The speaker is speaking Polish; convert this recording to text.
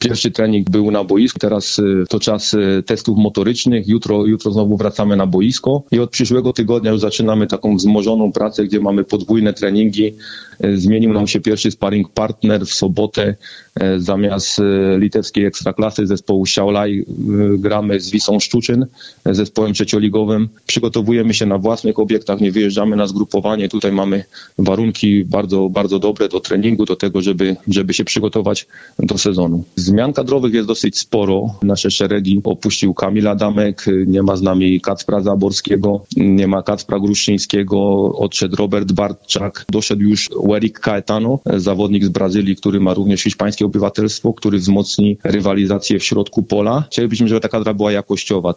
Pierwszy trening był na boisku, teraz to czas testów motorycznych, jutro znowu wracamy na boisko i od przyszłego tygodnia już zaczynamy taką wzmożoną pracę, gdzie mamy podwójne treningi. Zmienił nam się pierwszy sparring partner w sobotę. Zamiast litewskiej ekstraklasy zespołu Šiauliai gramy z Wisłą Szczuczyn, zespołem trzecioligowym. Przygotowujemy się na własnych obiektach, nie wyjeżdżamy na zgrupowanie. Tutaj mamy warunki bardzo, bardzo dobre do treningu, do tego, żeby się przygotować do sezonu. Zmian kadrowych jest dosyć sporo. Nasze szeregi opuścił Kamil Adamek, nie ma z nami Kacpra Zaborskiego, nie ma Kacpra Gruszczyńskiego, odszedł Robert Bartczak, doszedł już Eric Caetano, zawodnik z Brazylii, który ma również hiszpańskie obywatelstwo, który wzmocni rywalizację w środku pola. Chcielibyśmy, żeby ta kadra była jakościowa.